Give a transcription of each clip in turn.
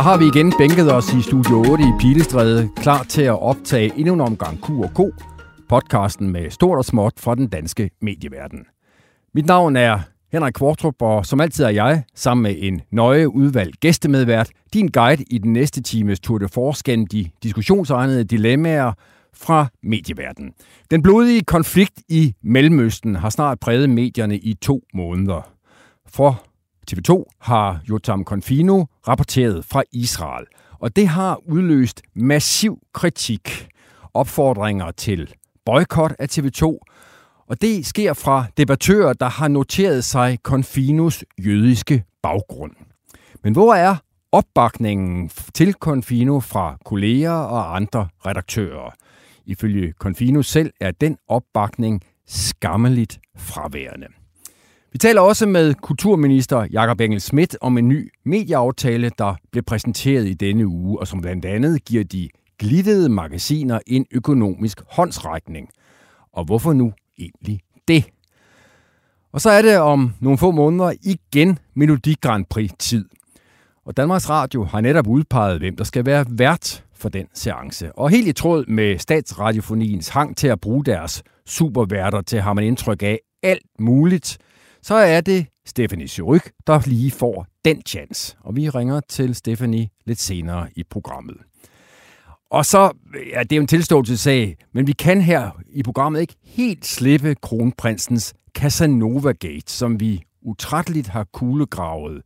har vi igen bænket os i Studio 8 i Pilestræde, klar til at optage endnu en omgang Q&K, podcasten med stort og småt fra den danske medieverden. Mit navn er Henrik Kvartrup, og som altid er jeg, sammen med en nøje udvalgt gæstemedvært, din guide i den næste times Tour de Force gennem de diskussionsegnede dilemmaer fra medieverdenen. Den blodige konflikt i Mellemøsten har snart præget medierne i 2 måneder. For TV2 har Yotam Confino rapporteret fra Israel, og det har udløst massiv kritik, opfordringer til boykot af TV2, og det sker fra debattører, der har noteret sig Confinos jødiske baggrund. Men hvor er opbakningen til Confino fra kolleger og andre redaktører? Ifølge Confino selv er den opbakning skammeligt fraværende. Vi taler også med kulturminister Jakob Engel-Schmidt om en ny medieaftale, der blev præsenteret i denne uge, og som blandt andet giver de glittede magasiner en økonomisk håndsrækning. Og hvorfor nu egentlig det? Og så er det om nogle få måneder igen Melodi Grand Prix-tid. Og Danmarks Radio har netop udpeget, hvem der skal være vært for den seance. Og helt i tråd med Statsradiofoniens hang til at bruge deres superværter til, har man indtryk af alt muligt, så er det Stephanie Surrugue, der lige får den chance. Og vi ringer til Stephanie lidt senere i programmet. Og så, ja, det er jo en tilståelsessag, men vi kan her i programmet ikke helt slippe kronprinsens Casanova Gate, som vi utrætteligt har kuglegravet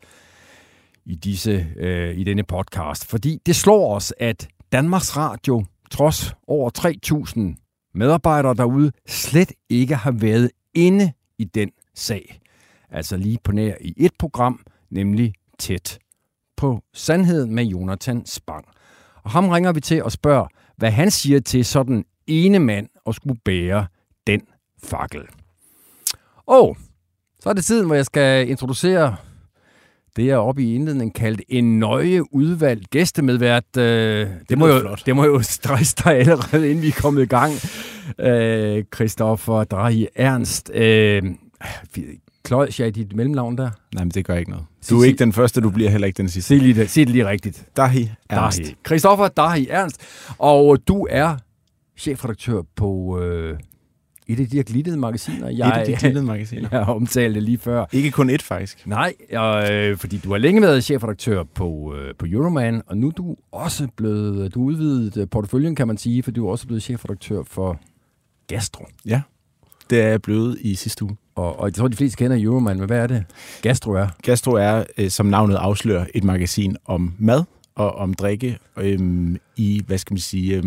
i denne podcast. Fordi det slår os, at Danmarks Radio, trods over 3.000 medarbejdere derude, slet ikke har været inde i den sag. Altså lige på nær i et program, nemlig Tæt på sandheden med Jonathan Spang. Og ham ringer vi til og spørger, hvad han siger til sådan ene mand at skulle bære den fakkel. Og så er det tiden, hvor jeg skal introducere det, jeg oppe i indledningen kaldt en nøje udvalgt gæstemedvært. Det må jo stresse dig allerede, inden vi er kommet i gang. Christoffer Drahi Ernst. Kløjs jeg i dit mellemnavn der? Nej, men det gør ikke noget. Du er ikke den første, du bliver heller ikke den sidste. Sig det lige rigtigt. Drahi Ernst. Christoffer Drahi Ernst. Og du er chefredaktør på et af de her glittede magasiner. Jeg omtalte lige før. Ikke kun et, faktisk. Nej, fordi du har længe været chefredaktør på Euroman, og nu er du også blevet, du udvidet porteføljen, kan man sige, for du er også blevet chefredaktør for Gastro. Ja, det er jeg blevet i sidste uge. Og jeg tror, de fleste kender Euroman, men hvad er det? Gastro er? Gastro er, som navnet afslører, et magasin om mad og om drikke, i, hvad skal man sige,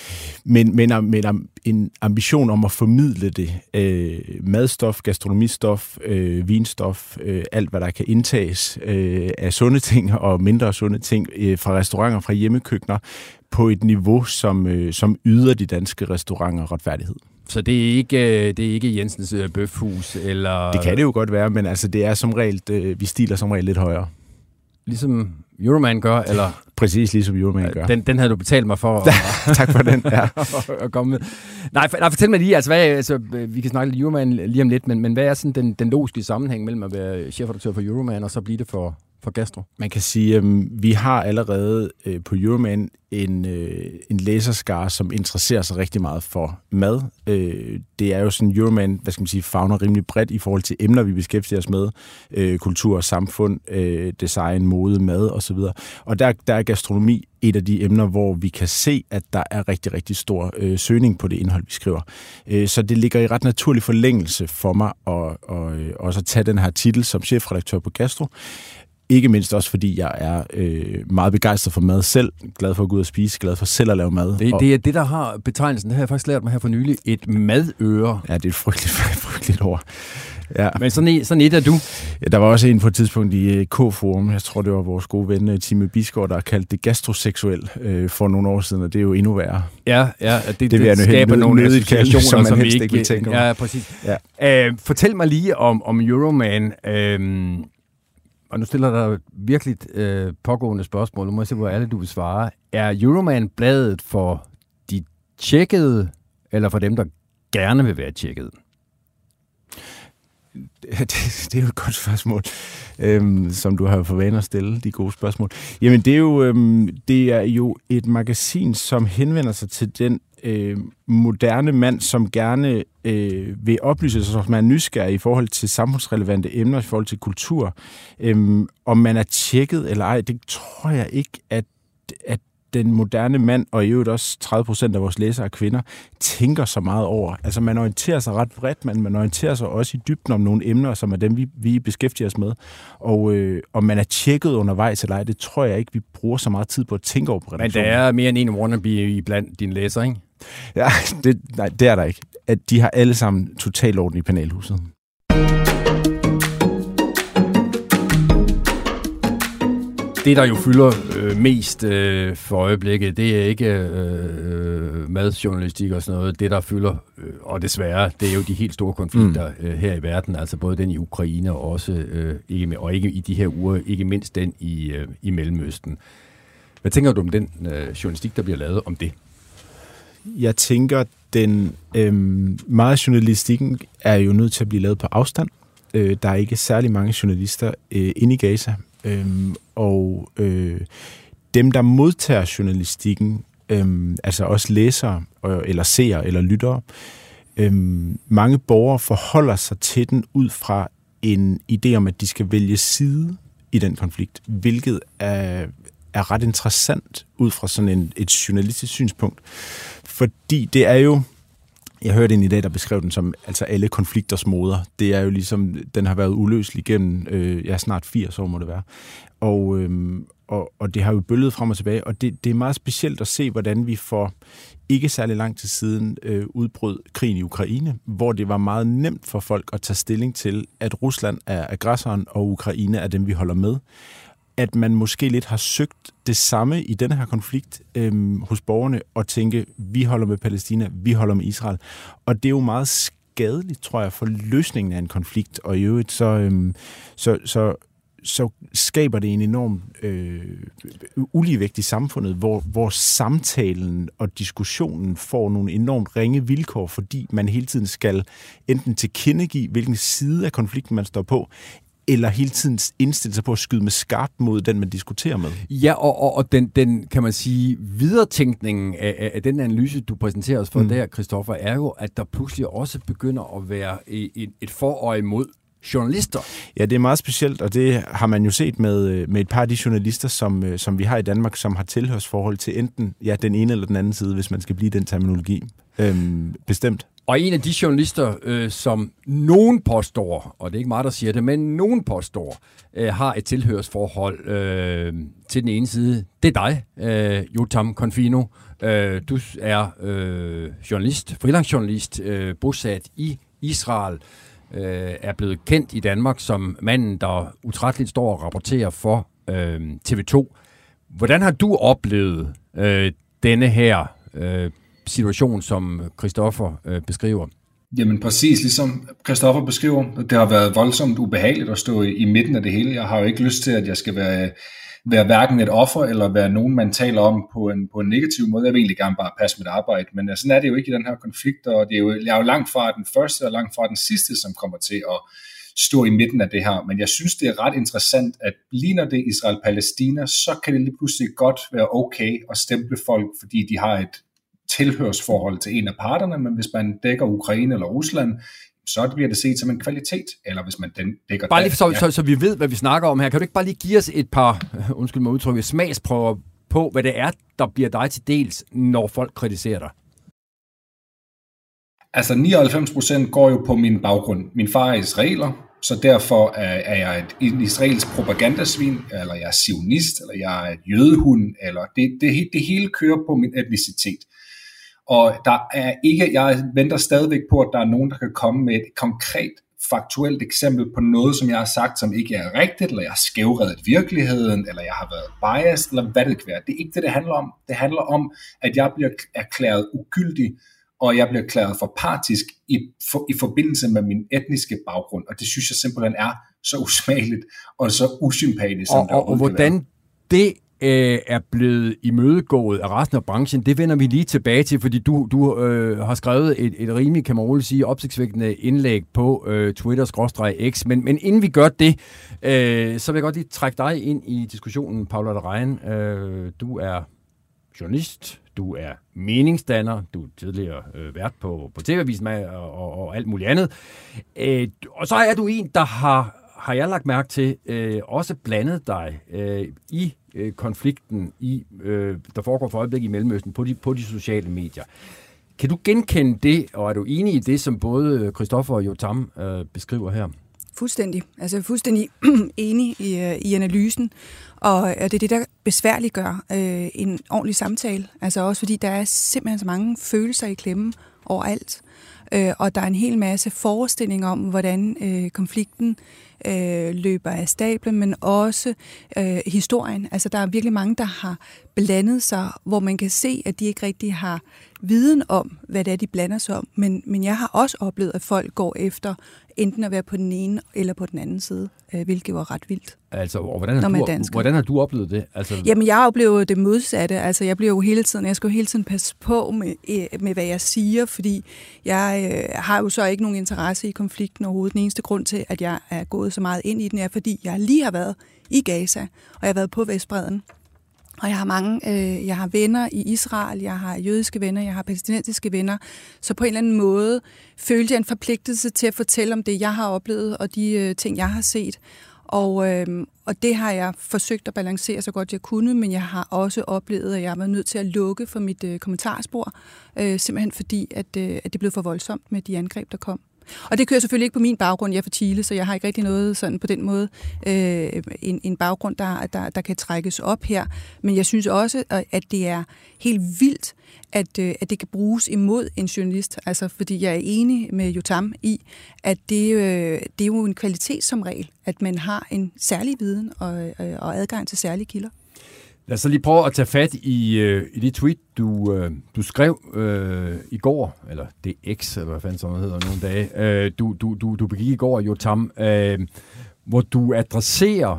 men en ambition om at formidle det. Madstof, gastronomistof, vinstof, alt hvad der kan indtages af sunde ting og mindre sunde ting fra restauranter, fra hjemmekøkkener, på et niveau, som yder de danske restauranter retfærdighed. Så det er ikke Jensens Bøfhus, eller... Det kan det jo godt være, men altså det er som regel, vi stiler som regel lidt højere. Ligesom Euroman gør, eller... Præcis ligesom Euroman gør. Den havde du betalt mig for. Tak for den, ja. At komme med. Nej, fortæl mig lige, altså, vi kan snakke lidt Euroman lige om lidt, men hvad er sådan den logiske sammenhæng mellem at være chefredaktør for Euroman, og så blive det for Gastro? Man kan sige, at vi har allerede på Euroman en læserskare, som interesserer sig rigtig meget for mad. Det er jo sådan, Euroman, hvad skal man sige, favner rimelig bredt i forhold til emner, vi beskæftiger os med. Kultur, samfund, design, mode, mad osv. Og der er gastronomi et af de emner, hvor vi kan se, at der er rigtig, rigtig stor søgning på det indhold, vi skriver. Så det ligger i ret naturlig forlængelse for mig at også tage den her titel som chefredaktør på Gastro. Ikke mindst også, fordi jeg er meget begejstret for mad selv. Glad for at gå ud og spise, glad for selv at lave mad. Det er det, der har betegnelsen, det har jeg faktisk lært mig her for nylig, et madøre. Ja, det er et frygteligt ord. Ja. Men sådan et er du. Ja, der var også en på et tidspunkt i K-forum, jeg tror det var vores gode ven Time Bisgaard, der kaldte det gastroseksuel for nogle år siden, og det er jo endnu værre. Ja, det skaber nogle associationer, som vi ikke vil tænke om. Ja, præcis. Ja. Fortæl mig lige om Euroman. Og nu stiller der virkelig pågående spørgsmål. Nu må jeg se, hvor alle du vil svare. Er Euroman bladet for de tjekkede, eller for dem, der gerne vil være tjekket? Det er jo et godt spørgsmål, som du har for vane at stille, de gode spørgsmål. Jamen, det er jo et magasin, som henvender sig til den moderne mand, som gerne vil oplyse sig, som er nysgerrig i forhold til samfundsrelevante emner, i forhold til kultur. Om man er tjekket eller ej, det tror jeg ikke, at den moderne mand, og i øvrigt også 30% af vores læsere er kvinder, tænker så meget over. Altså man orienterer sig ret bredt, men man orienterer sig også i dybden om nogle emner, som er dem, vi beskæftiger os med. Og om man er tjekket undervejs eller ej, det tror jeg ikke, vi bruger så meget tid på at tænke over på redaktionen. Men der er mere end en wannabe blandt dine læsere, ikke? Ja, det er der ikke. At de har alle sammen total orden i panelhuset. Det, der jo fylder mest for øjeblikket, det er ikke madjournalistik og sådan noget. Det, der fylder, og desværre, det er jo de helt store konflikter her i verden, altså både den i Ukraine og også, ikke i de her uger, ikke mindst den i Mellemøsten. Hvad tænker du om den journalistik, der bliver lavet om det? Jeg tænker, meget journalistikken er jo nødt til at blive lavet på afstand. Der er ikke særlig mange journalister inde i Gaza. Og dem, der modtager journalistikken, altså også læsere, eller seere, eller lyttere, mange borgere forholder sig til den ud fra en idé om, at de skal vælge side i den konflikt, hvilket er ret interessant ud fra sådan et journalistisk synspunkt. Fordi det er jo, jeg hørte en i dag, der beskrev den som altså alle konflikters moder. Det er jo ligesom, den har været uløselig gennem snart 80 år må det være. Og det har jo bølget frem og tilbage, og det er meget specielt at se, hvordan vi for ikke særlig lang tid siden udbrød krigen i Ukraine, hvor det var meget nemt for folk at tage stilling til, at Rusland er aggressoren, og Ukraine er dem, vi holder med. At man måske lidt har søgt det samme i denne her konflikt hos borgerne, og tænke, vi holder med Palæstina, vi holder med Israel. Og det er jo meget skadeligt, tror jeg, for løsningen af en konflikt, og i øvrigt så skaber det en enorm uligevægt i samfundet, hvor samtalen og diskussionen får nogle enormt ringe vilkår, fordi man hele tiden skal enten tilkendegive, hvilken side af konflikten man står på, eller hele tiden indstille sig på at skyde med skarpt mod den, man diskuterer med. Ja, og den kan man sige, videretænkningen af den analyse, du præsenterer os for der, Christoffer, er jo, at der pludselig også begynder at være et forøje mod journalister. Ja, det er meget specielt, og det har man jo set med et par af de journalister, som vi har i Danmark, som har tilhørsforhold til enten den ene eller den anden side, hvis man skal blive den terminologi. Bestemt. Og en af de journalister, som nogen påstår, og det er ikke mig, der siger det, men nogen påstår, har et tilhørsforhold til den ene side, det er dig, Yotam Confino. Du er journalist, freelance-journalist, bosat i Israel, er blevet kendt i Danmark som manden, der utrætteligt står og rapporterer for TV2. Hvordan har du oplevet denne her situation, som Christoffer beskriver? Jamen præcis, ligesom Christoffer beskriver. Det har været voldsomt ubehageligt at stå i midten af det hele. Jeg har jo ikke lyst til, at jeg skal være hverken et offer, eller være nogen, man taler om på en negativ måde. Jeg vil egentlig gerne bare passe mit arbejde, men sådan er det jo ikke i den her konflikt, og jeg er jo langt fra den første, og langt fra den sidste, som kommer til at stå i midten af det her. Men jeg synes, det er ret interessant, at lige når det er Israel-Palæstina, så kan det lige pludselig godt være okay at stemple folk, fordi de har et tilhørsforhold til en af parterne, men hvis man dækker Ukraine eller Rusland, så bliver det set som en kvalitet, eller hvis man dækker... Bare lige så vi ved, hvad vi snakker om her. Kan du ikke bare lige give os et par, undskyld mig udtrykket, smagsprøver på, hvad det er, der bliver dig til dels, når folk kritiserer dig? Altså 99% går jo på min baggrund. Min far er israeler, så derfor er jeg et israelsk propagandasvin, eller jeg er zionist, eller jeg er et jødehund, eller det hele kører på min etnicitet. Og jeg venter stadigvæk på, at der er nogen, der kan komme med et konkret, faktuelt eksempel på noget, som jeg har sagt, som ikke er rigtigt, eller jeg har skævredet virkeligheden, eller jeg har været biased, eller hvad det kan være. Det er ikke det handler om. Det handler om, at jeg bliver erklæret ugyldig, og jeg bliver erklæret for partisk i forbindelse med min etniske baggrund. Og det synes jeg simpelthen er så usmageligt, og så usympatisk, som og hvordan det er blevet imødegået af resten af branchen, det vender vi lige tilbage til, fordi du har skrevet et rimelig, kan man roligt sige, opsigtsvækkende indlæg på Twitter/X. Men inden vi gør det, så vil jeg godt lige trække dig ind i diskussionen, Paula de Rein. Du er journalist, du er meningsdanner, du er tidligere vært på TV-avisen og alt muligt andet. Og så er du en, der har jeg lagt mærke til, også blandet dig i konflikten, der foregår for øjeblikket i Mellemøsten på de sociale medier. Kan du genkende det, og er du enig i det, som både Christoffer og Yotam beskriver her? Fuldstændig. Altså fuldstændig enig i analysen, og det er det, der besværliggør en ordentlig samtale. Altså også fordi der er simpelthen så mange følelser i klemme overalt, og der er en hel masse forestillinger om, hvordan konflikten løber af stablen, men også historien. Altså der er virkelig mange, der har blandet sig, hvor man kan se, at de ikke rigtig har viden om, hvad det er, de blander sig om. Men jeg har også oplevet, at folk går efter enten at være på den ene eller på den anden side, hvilket var ret vildt. Altså, og hvordan har du oplevet det? Altså... Jamen, jeg oplever det modsatte. Altså, jeg skal jo hele tiden passe på med, hvad jeg siger, fordi jeg har jo så ikke nogen interesse i konflikten overhovedet. Den eneste grund til, at jeg er gået så meget ind i den, er, fordi jeg lige har været i Gaza, og jeg har været på Vestbredden. Og jeg har venner i Israel, jeg har jødiske venner, jeg har palæstinensiske venner, så på en eller anden måde følte jeg en forpligtelse til at fortælle om det, jeg har oplevet, og de ting, jeg har set. Og det har jeg forsøgt at balancere så godt jeg kunne, men jeg har også oplevet, at jeg var nødt til at lukke for mit kommentarspor, simpelthen fordi, at det blev for voldsomt med de angreb, der kom. Og det kører selvfølgelig ikke på min baggrund, jeg er fra Chile, så jeg har ikke rigtig noget sådan på den måde, en baggrund, der kan trækkes op her. Men jeg synes også, at det er helt vildt, at det kan bruges imod en journalist. Altså, fordi jeg er enig med Yotam i, at det er jo en kvalitet som regel, at man har en særlig viden og adgang til særlige kilder. Lad os så lige prøve at tage fat i det tweet, du skrev i går, eller det X, eller hvad fanden sådan hedder nogle dage, du begik i går, Yotam, hvor du adresserer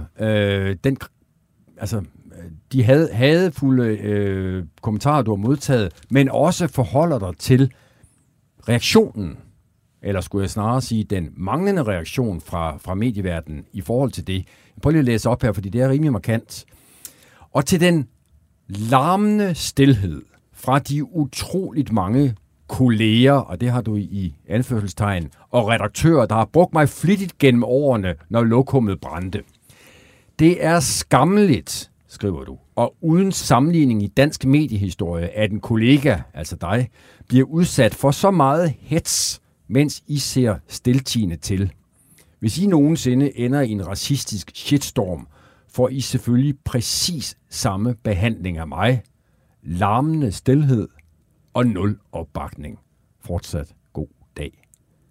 de hadefulde kommentarer, du har modtaget, men også forholder dig til reaktionen, eller skulle jeg snarere sige, den manglende reaktion fra medieverdenen i forhold til det. Jeg prøver lige at læse op her, fordi det er rimelig markant. Og til den larmende stilhed fra de utroligt mange kolleger, og det har du i anførselstegn, og redaktører, der har brugt mig flittigt gennem årene, når lokummet brændte. Det er skammeligt, skriver du, og uden sammenligning i dansk mediehistorie, at en kollega, altså dig, bliver udsat for så meget hets, mens I ser stiltiende til. Hvis I nogensinde ender i en racistisk shitstorm, får I selvfølgelig præcis samme behandling af mig. Larmende stilhed og 0 opbakning. Fortsat god dag.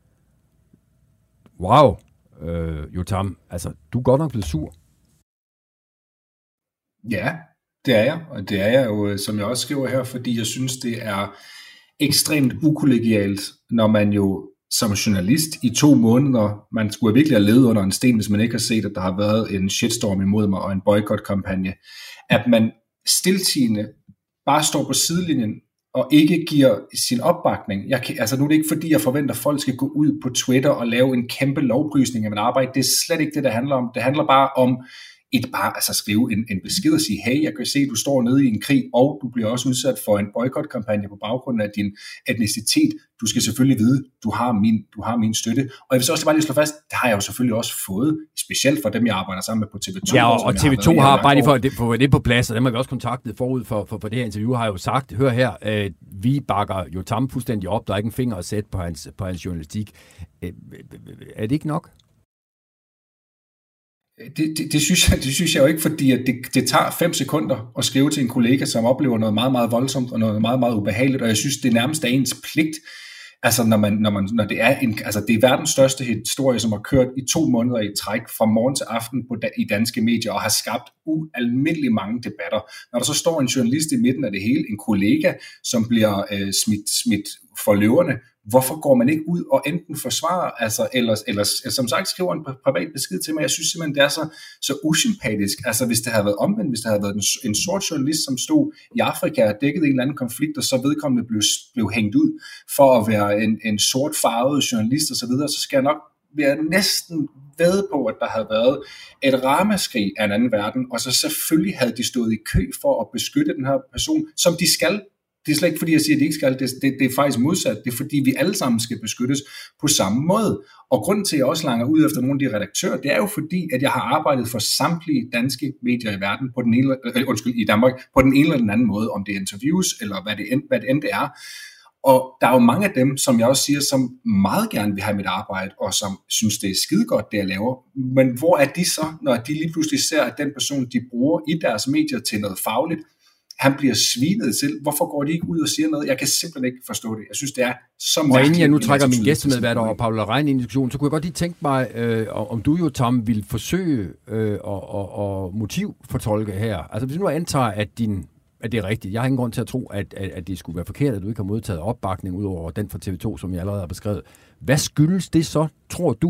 Wow, Yotam, altså du er godt nok blevet sur. Ja, det er jeg, og det er jeg jo, som jeg også skriver her, fordi jeg synes, det er ekstremt ukollegialt, når man jo som journalist i 2 måneder, man skulle virkelig have levet under en sten, hvis man ikke har set, at der har været en shitstorm imod mig og en boykot-kampagne, at man stiltiende bare står på sidelinjen og ikke giver sin opbakning. Nu er det ikke fordi, jeg forventer, at folk skal gå ud på Twitter og lave en kæmpe lovprisning af mit arbejde. Det er slet ikke det, det handler om. Det handler bare om skrive en besked og sige, hey, jeg kan se, at du står nede i en krig, og du bliver også udsat for en boykotkampagne på baggrund af din etnicitet. Du skal selvfølgelig vide, du har min støtte. Og jeg vil så også bare lige slå fast, det har jeg jo selvfølgelig også fået, specielt for dem, jeg arbejder sammen med på TV2. Ja, og TV2 har bare lige for at få det på plads, og dem har vi også kontaktet forud for det her interview, har jo sagt, hør her, vi bakker Yotam fuldstændig op, der er ikke en finger at sætte på hans journalistik. Er det ikke nok? Det synes jeg jo ikke, fordi at det tager 5 sekunder at skrive til en kollega, som oplever noget meget, meget voldsomt og noget meget, meget ubehageligt, og jeg synes, det nærmest er ens pligt, altså når det er det er verdens største historie, som har kørt i 2 måneder i træk fra morgen til aften i danske medier og har skabt ualmindeligt mange debatter. Når der så står en journalist i midten af det hele, en kollega, som bliver smidt for løverne hvorfor går man ikke ud og enten forsvarer, altså, eller som sagt skriver en privat besked til mig? Jeg synes simpelthen, det er så usympatisk. Altså hvis det havde været omvendt, hvis det havde været en sort journalist, som stod i Afrika og dækkede en eller anden konflikt, og så vedkommende blev hængt ud for at være en sort farvet journalist osv., så skal jeg nok være næsten ved på, at der havde været et ramaskrig af en anden verden, og så selvfølgelig havde de stået i kø for at beskytte den her person, som de skal. Det er slet ikke fordi, jeg siger, at de ikke skal. Det er faktisk modsat. Det er fordi, vi alle sammen skal beskyttes på samme måde. Og grunden til, at jeg også langer ud efter nogle af de redaktører, det er jo fordi, at jeg har arbejdet for samtlige danske medier i verden, på den ene, i Danmark, på den ene eller den anden måde, om det er interviews, eller hvad det end det er. Og der er jo mange af dem, som jeg også siger, som meget gerne vil have mit arbejde, og som synes, det er skidegodt, det jeg laver. Men hvor er de så, når de lige pludselig ser, at den person, de bruger i deres medier til noget fagligt, han bliver svinet til. Hvorfor går de ikke ud og siger noget? Jeg kan simpelthen ikke forstå det. Jeg synes, det er så mærkeligt. Og inden jeg nu trækker min gæstemedvært og Paula Rein ind i diskussionen, så kunne jeg godt lige tænke mig, om du jo, Tom, ville forsøge at motivfortolke her. Altså hvis du nu antager, at det er rigtigt. Jeg har ingen grund til at tro, at det skulle være forkert, at du ikke har modtaget opbakning ud over den fra TV2, som jeg allerede har beskrevet. Hvad skyldes det så, tror du?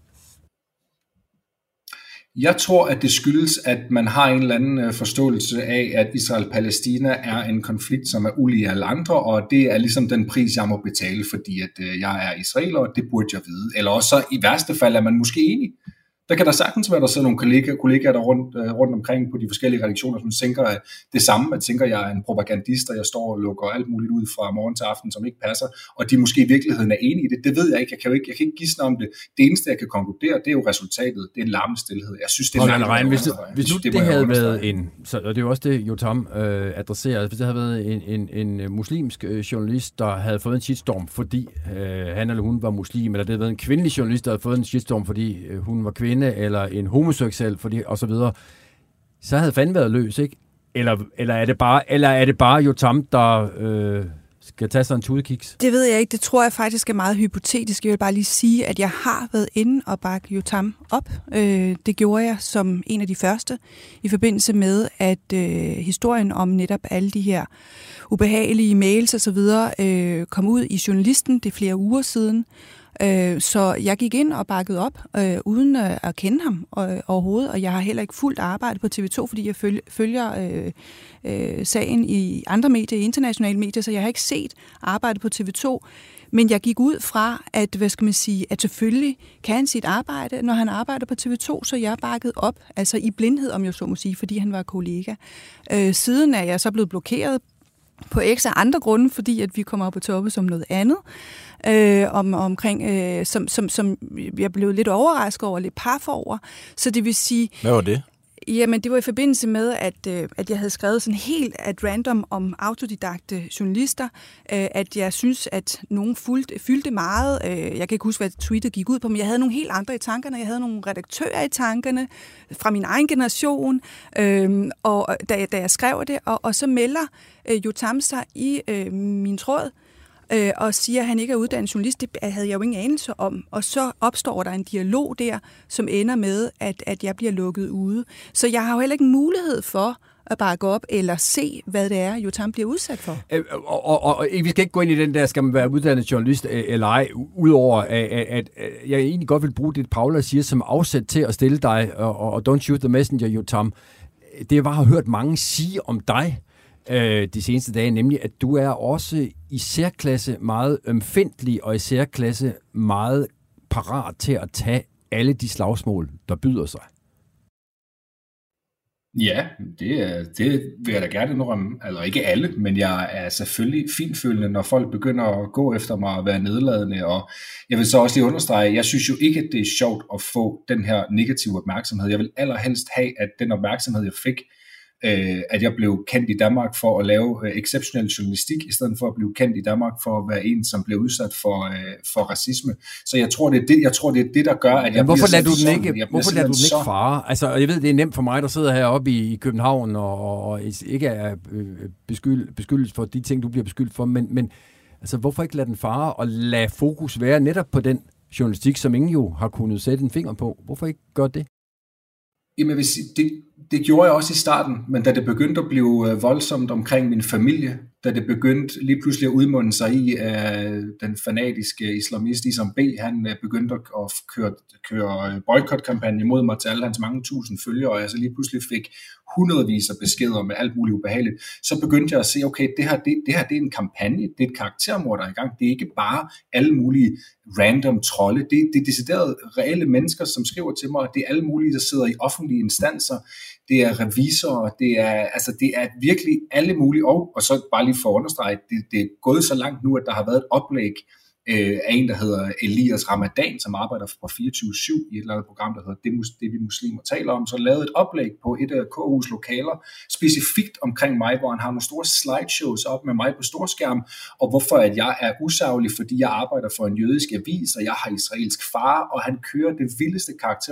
Jeg tror, at det skyldes, at man har en eller anden forståelse af, at Israel-Palæstina er en konflikt, som er ulig alle andre, og det er ligesom den pris, jeg må betale, fordi at jeg er israeler, og det burde jeg vide. Eller også i værste fald er man måske enig. Der kan der sagtens være, der sidder nogle kollegaer der rundt omkring på de forskellige redaktioner, som tænker det samme. Jeg tænker, jeg er en propagandist, og jeg står og lukker alt muligt ud fra morgen til aften, som ikke passer. Og de måske i virkeligheden er enige i det. Det ved jeg ikke. Jeg kan ikke gisne om det. Det eneste, jeg kan konkludere, det er jo resultatet. Det er en larmende stilhed. Jeg synes, det er hvis nu det havde været og det er jo også det, Jotam adresserer. Hvis det havde været en muslimsk journalist, der havde fået en shitstorm, fordi han eller hun var muslim, eller det havde været en kvindelig journalist, der havde fået en shitstorm, fordi hun var kvinde, eller en homoseksuel, fordi og så videre, så havde fanden været løs, ikke? Eller er det bare Jotam, der skal tage sig en tudekiks? Det ved jeg ikke. Det tror jeg faktisk er meget hypotetisk. Jeg vil bare lige sige, at jeg har været inde og bakke Jotam op. Det gjorde jeg som en af de første, i forbindelse med, at historien om netop alle de her ubehagelige mails og så videre kom ud i Journalisten. Det er flere uger siden. Så jeg gik ind og bakkede op, uden at kende ham overhovedet, og jeg har heller ikke fuldt arbejde på TV2, fordi jeg følger sagen i andre medier, i internationale medier, så jeg har ikke set arbejde på TV2. Men jeg gik ud fra, at, at selvfølgelig kan han sit arbejde, når han arbejder på TV2, så jeg bakket op, altså i blindhed, om jeg så må sige, fordi han var kollega. Siden er jeg så blevet blokeret på x af andre grunde, fordi at vi kommer op på toppe som noget andet, som jeg blev lidt overrasket over, lidt paf over. Så det vil sige... Hvad var det? Jamen, det var i forbindelse med, at jeg havde skrevet sådan helt at random om autodidakte journalister, at jeg synes, at nogen fyldte meget. Jeg kan ikke huske, hvad tweetet gik ud på, men jeg havde nogle helt andre i tankerne. Jeg havde nogle redaktører i tankerne fra min egen generation, og da jeg skrev det, og så melder Jotam sig i min tråd, og siger, at han ikke er uddannet journalist. Det havde jeg jo ingen anelse om. Og så opstår der en dialog der, som ender med, at jeg bliver lukket ude. Så jeg har jo heller ikke mulighed for at bare gå op eller se, hvad det er, Jotam bliver udsat for. Og vi skal ikke gå ind i den der, skal man være uddannet journalist eller ej, udover at jeg egentlig godt vil bruge det, Paula siger, som afsæt til at stille dig, og don't shoot the messenger, Jotam. Det var, har hørt mange sige om dig, de seneste dage, nemlig at du er også i særklasse meget ømfindtlig og i særklasse meget parat til at tage alle de slagsmål, der byder sig. Ja, det vil jeg da gerne indrømme. Altså ikke alle, men jeg er selvfølgelig finfølende, når folk begynder at gå efter mig og være nedladende. Og jeg vil så også lige understrege, jeg synes jo ikke, at det er sjovt at få den her negative opmærksomhed. Jeg vil allerhelst have, at den opmærksomhed, jeg fik, at jeg blev kendt i Danmark for at lave exceptionel journalistik, i stedet for at blive kendt i Danmark for at være en, som blev udsat for racisme. Så jeg tror, det er det, der gør, at jeg hvorfor lader du den ikke fare? Altså, jeg ved, det er nemt for mig, der sidder heroppe i København og ikke er beskyldt for de ting, du bliver beskyldt for, men altså, hvorfor ikke lade den fare og lade fokus være netop på den journalistik, som ingen jo har kunnet sætte en finger på? Hvorfor ikke gøre det? Jamen, jeg vil sige, Det gjorde jeg også i starten, men da det begyndte at blive voldsomt omkring min familie, da det begyndte lige pludselig at udmunde sig i, at den fanatiske islamist Isam B., han begyndte at køre boykotkampagne mod mig til alle hans mange tusind følgere, og jeg så lige pludselig fik hundredvis af beskeder med alt muligt ubehageligt, så begyndte jeg at se, okay, det her det er en kampagne, det er et karaktermord, der er i gang, det er ikke bare alle mulige random trolde, det er decideret reelle mennesker, som skriver til mig, det er alle mulige, der sidder i offentlige instanser, det er revisorer, det er virkelig alle mulige, og så bare lige for at understrege, det er gået så langt nu, at der har været et oplæg af en, der hedder Elias Ramadan, som arbejder på 24/7 i et eller andet program, der hedder Det vi muslimer taler om, så lavede et oplæg på et af KU's lokaler, specifikt omkring mig, hvor han har nogle store slideshows op med mig på storskærm, og hvorfor at jeg er usaglig, fordi jeg arbejder for en jødisk avis, og jeg har israelsk far, og han kører det vildeste karakter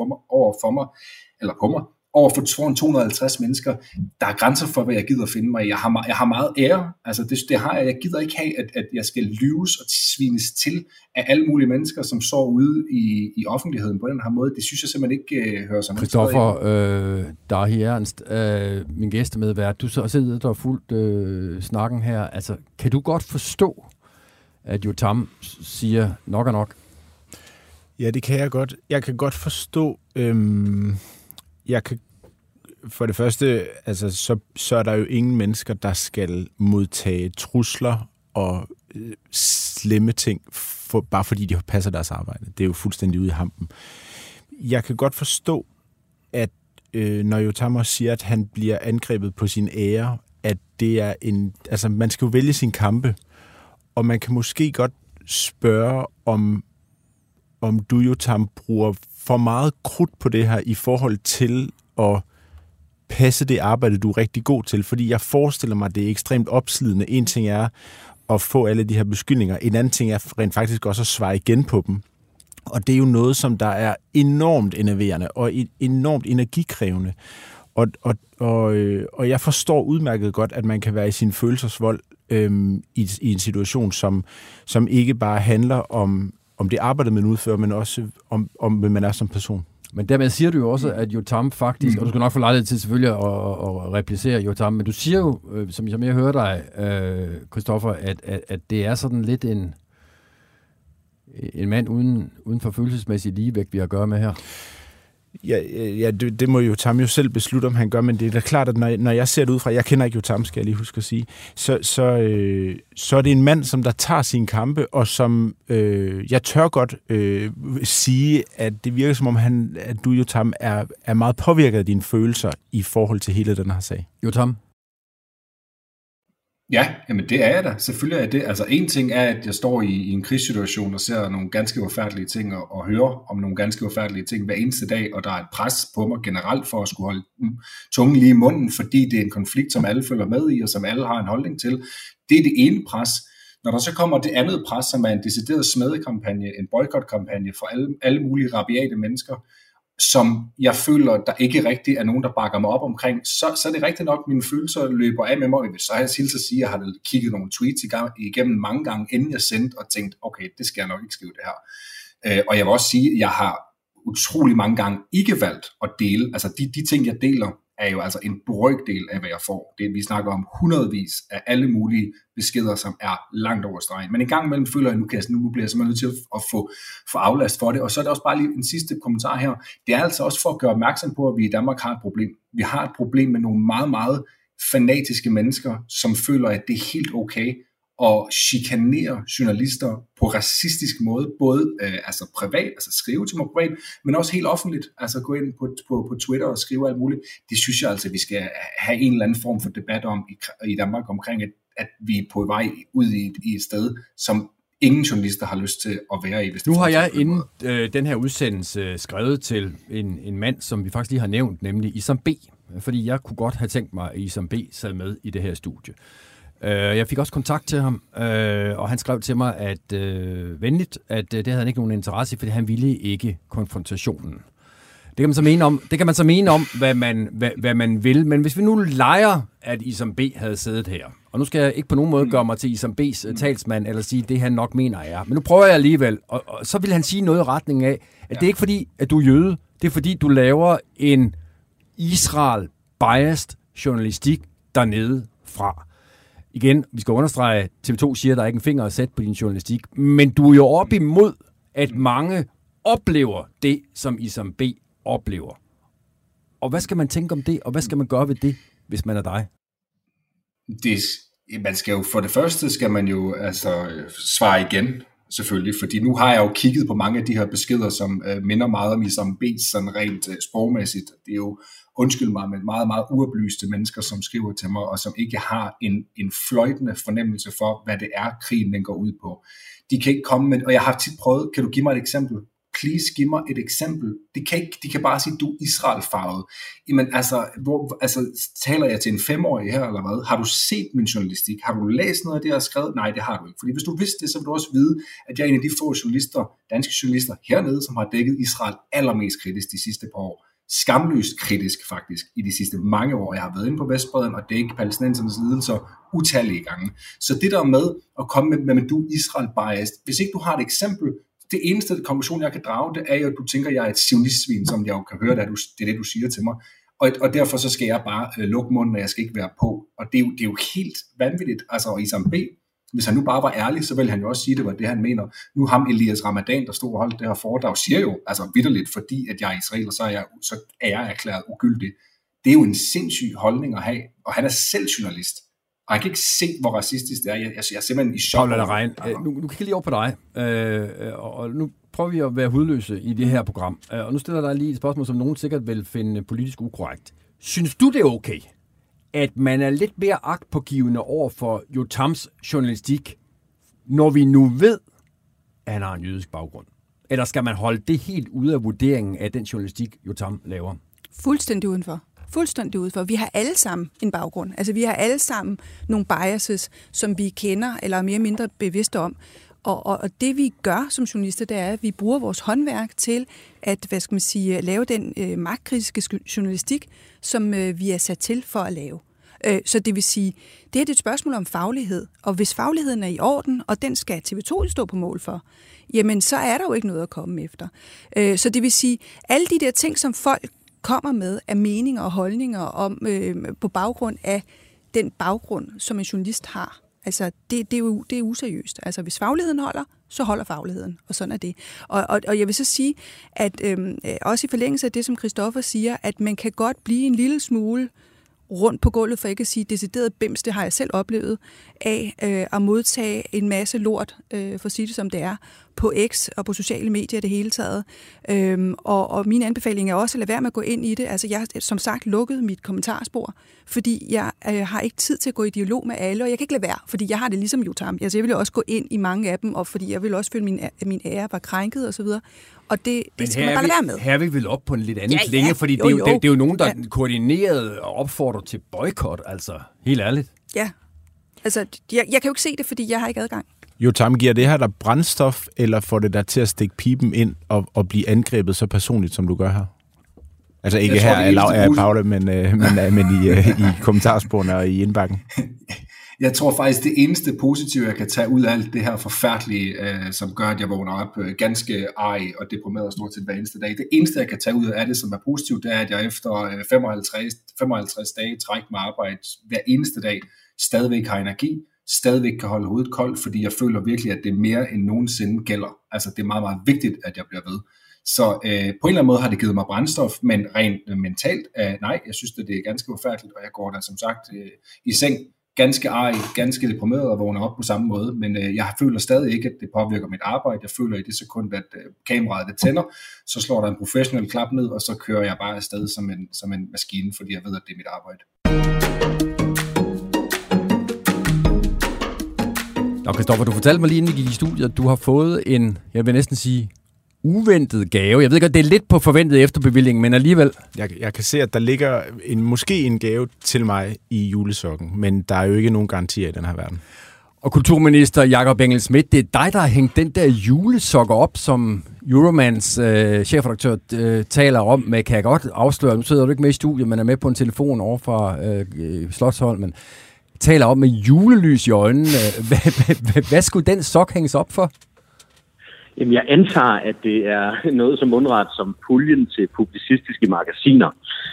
på mig, over for 250 mennesker. Der er grænser for, hvad jeg gider finde mig i. Jeg har meget ære. Altså det har jeg. Jeg gider ikke have, at jeg skal lyves og svines til af alle mulige mennesker, som så ude i offentligheden på den her måde. Det synes jeg simpelthen ikke hører sig. Christoffer Dahi Ernst, min gæstemedvært, du så sidder der fuldt snakken her. Altså, kan du godt forstå, at Yotam siger nok og nok? Ja, det kan jeg godt. Jeg kan godt forstå... Jeg kan for det første, altså så er der jo ingen mennesker, der skal modtage trusler og slemme ting, bare fordi de passer deres arbejde. Det er jo fuldstændig ude i hampen. Jeg kan godt forstå, at når Yotam også siger, at han bliver angrebet på sin ære, at det er altså man skal jo vælge sin kampe, og man kan måske godt spørge, om du, Yotam, bruger for meget krudt på det her i forhold til at passe det arbejde, du er rigtig god til. Fordi jeg forestiller mig, at det er ekstremt opslidende. En ting er at få alle de her beskyldninger. En anden ting er rent faktisk også at svare igen på dem. Og det er jo noget, som der er enormt enerverende og enormt energikrævende. Og jeg forstår udmærket godt, at man kan være i sin følelsesvold i en situation, som ikke bare handler om det arbejde, man udfører, men også om hvem man er som person. Men dermed siger du jo også, at Yotam faktisk, og du skal nok få lejlighed til selvfølgelig at replicere Yotam, men du siger jo, som jeg hører dig, Christoffer, at det er sådan lidt en mand uden for følelsesmæssig ligevægt, vi har at gøre med her. Ja, det må Yotam jo selv beslutte, om han gør, men det er da klart, at når jeg ser det ud fra, jeg kender ikke Yotam, skal jeg lige huske at sige, så er det en mand, som der tager sine kampe, og som jeg tør godt sige, at det virker som om, at du, Yotam, er meget påvirket af dine følelser i forhold til hele den her sag. Yotam? Ja, jamen det er jeg da. Selvfølgelig er det. Altså en ting er, at jeg står i en krigssituation og ser nogle ganske uforfærdelige ting og hører om nogle ganske uforfærdelige ting hver eneste dag, og der er et pres på mig generelt for at skulle holde tungen lige i munden, fordi det er en konflikt, som alle følger med i, og som alle har en holdning til. Det er det ene pres. Når der så kommer det andet pres, som er en decideret smedekampagne, en boykotkampagne for alle mulige rabiate mennesker, som jeg føler, der ikke rigtig er nogen, der bakker mig op omkring, så er det rigtigt nok, mine følelser løber af med mig. Så har jeg hilst at sige, at jeg har kigget nogle tweets igennem mange gange, inden jeg sendte, og tænkt, okay, det skal jeg nok ikke skrive det her. Og jeg vil også sige, at jeg har utrolig mange gange ikke valgt at dele. Altså de ting, jeg deler, er jo altså en brøkdel af, hvad jeg får. Vi snakker om hundredvis af alle mulige beskeder, som er langt over stregen. Men en gang imellem føler jeg, nu bliver jeg simpelthen nødt til at få aflast for det. Og så er det også bare lige en sidste kommentar her. Det er altså også for at gøre opmærksom på, at vi i Danmark har et problem. Vi har et problem med nogle meget, meget fanatiske mennesker, som føler, at det er helt okay og chikanere journalister på racistisk måde, både altså privat, altså skrive til mig privat, men også helt offentligt, altså gå ind på Twitter og skrive alt muligt. Det synes jeg altså, at vi skal have en eller anden form for debat om i Danmark omkring, at vi er på vej ud i et sted, som ingen journalister har lyst til at være i. Nu har jeg inden den her udsendelse skrevet til en mand, som vi faktisk lige har nævnt, nemlig Isam B. Fordi jeg kunne godt have tænkt mig, at Isam B. sad med i det her studie. Jeg fik også kontakt til ham, og han skrev til mig, at venligt, at det havde han ikke nogen interesse i, fordi han ville ikke konfrontationen. Det kan man så mene om, hvad man vil, men hvis vi nu leger, at Isam B. havde siddet her, og nu skal jeg ikke på nogen måde gøre mig til Isam B.'s talsmand, eller sige, det han nok mener er, men nu prøver jeg alligevel, og så vil han sige noget i retning af, at det er ikke fordi, at du er jøde, det er fordi, du laver en Israel-biased journalistik dernede fra. Igen, vi skal understrege, TV2 siger, at der er ikke en finger at sætte på din journalistik, men du er jo op imod, at mange oplever det, som Isam B. oplever. Og hvad skal man tænke om det, og hvad skal man gøre ved det, hvis man er dig? Man skal jo, for det første skal man jo svare igen, selvfølgelig, fordi nu har jeg jo kigget på mange af de her beskeder, som minder meget om Isam B's sådan rent sprogmæssigt. Det er jo, undskyld mig, men meget, meget uoplyste mennesker, som skriver til mig, og som ikke har en fløjtende fornemmelse for, hvad det er, krigen den går ud på. De kan ikke komme med, og jeg har tit prøvet, kan du give mig et eksempel? Please, giv mig et eksempel. De kan bare sige, du er Israel-farvet. Jamen taler jeg til en 5-årig her, eller hvad? Har du set min journalistik? Har du læst noget af det, jeg har skrevet? Nej, det har du ikke. Fordi hvis du vidste det, så vil du også vide, at jeg er en af de få journalister, danske journalister hernede, som har dækket Israel allermest kritisk de sidste par år. Skamløst kritisk faktisk i de sidste mange år. Jeg har været inde på Vestbredden og dækket palæstinensernes lidelser utallige gange. Så det der med at komme med du Israel-biased, hvis ikke du har et eksempel, det eneste konklusion, jeg kan drage, det er jo, at du tænker, at jeg er et sionistsvin, som jeg jo kan høre, det er det, du siger til mig. Og derfor så skal jeg bare lukke munden, og jeg skal ikke være på. Og det er jo helt vanvittigt. Altså, og Isam B., hvis han nu bare var ærlig, så ville han jo også sige, at det var det, han mener. Nu ham Elias Ramadan, der stod og holdt det her foredrag, siger jo, altså vitterligt, fordi at jeg er israeler, så er jeg erklæret ugyldig. Det er jo en sindssyg holdning at have, og han er selv journalist. Og jeg kan ikke se, hvor racistisk det er. Jeg er simpelthen i chok. Nu kan jeg lige over på dig, og nu prøver vi at være hudløse i det her program. Og nu stiller jeg dig lige et spørgsmål, som nogen sikkert vil finde politisk ukorrekt. Synes du, det er okay, at man er lidt mere agtpågivende over for Jotams journalistik, når vi nu ved, at han har en jødisk baggrund? Eller skal man holde det helt ude af vurderingen af den journalistik, Jotam laver? Fuldstændig udenfor. Vi har alle sammen en baggrund. Altså, vi har alle sammen nogle biases, som vi kender eller er mere eller mindre bevidste om. Og det, vi gør som journalister, det er, at vi bruger vores håndværk til at, lave den magtkritiske journalistik, som vi er sat til for at lave. Så det vil sige, det er et spørgsmål om faglighed. Og hvis fagligheden er i orden, og den skal TV2 stå på mål for, jamen, så er der jo ikke noget at komme efter. Så det vil sige, alle de der ting, som folk kommer med af meninger og holdninger om, på baggrund af den baggrund, som en journalist har. Altså, det er useriøst. Altså, hvis fagligheden holder, så holder fagligheden, og sådan er det. Og jeg vil så sige, at også i forlængelse af det, som Christoffer siger, at man kan godt blive en lille smule rundt på gulvet, for ikke at sige decideret bims, det har jeg selv oplevet, af at modtage en masse lort, for at sige det som det er, på X og på sociale medier det hele taget. Og min anbefaling er også at lade være med at gå ind i det. Altså, jeg har som sagt lukket mit kommentarspor, fordi jeg har ikke tid til at gå i dialog med alle, og jeg kan ikke lade være, fordi jeg har det ligesom Jotam. Altså, jeg vil også gå ind i mange af dem, og fordi jeg vil også føle, at min ære var krænket osv. Og det skal man bare lade være med. Her er vi vel op på en lidt anden klinge, fordi det er jo nogen, der koordineret og opfordrer til boykot, altså helt ærligt. Ja, altså jeg kan jo ikke se det, fordi jeg har ikke adgang. Jotam, giver det her der brændstof, eller får det der til at stikke pipen ind og blive angrebet så personligt, som du gør her? Altså ikke her af Paula, men i kommentarsporene og i indbakken. Jeg tror faktisk, det eneste positive, jeg kan tage ud af alt det her forfærdelige, som gør, at jeg vågner op ganske arg og deprimeret stort set hver eneste dag. Det eneste, jeg kan tage ud af det, som er positivt, det er, at jeg efter 55 dage træk med arbejde hver eneste dag, stadigvæk har energi, stadigvæk kan holde hovedet koldt, fordi jeg føler virkelig, at det er mere end nogensinde gælder. Altså, det er meget, meget vigtigt, at jeg bliver ved. Så på en eller anden måde har det givet mig brændstof, men rent mentalt, nej, jeg synes, at det er ganske forfærdeligt, og jeg går da som sagt i seng, ganske arg, ganske deprimeret og vågner op på samme måde, men jeg føler stadig ikke, at det påvirker mit arbejde. Jeg føler i det sekund, at kameraet det tænder, så slår der en professionel klap ned, og så kører jeg bare afsted som en maskine, fordi jeg ved, at det er mit arbejde. Nå, Christoffer, du fortalte mig lige inden vi gik i studiet, at du har fået en, jeg vil næsten sige, uventet gave. Jeg ved godt, det er lidt på forventet efterbevilling, men alligevel. Jeg kan se, at der ligger måske en gave til mig i julesokken, men der er jo ikke nogen garantier i den her verden. Og kulturminister Jakob Engel-Schmidt, det er dig, der har hængt den der julesokker op, som Euromans chefredaktør taler om, med, kan jeg godt afsløre. Nu sidder du ikke med i studiet, men er med på en telefon over fra Slotsholmen. Taler om med julelys i øjnene. Hvad skulle den sok hænges op for? Jamen, jeg antager, at det er noget som mundret som puljen til publicistiske magasiner,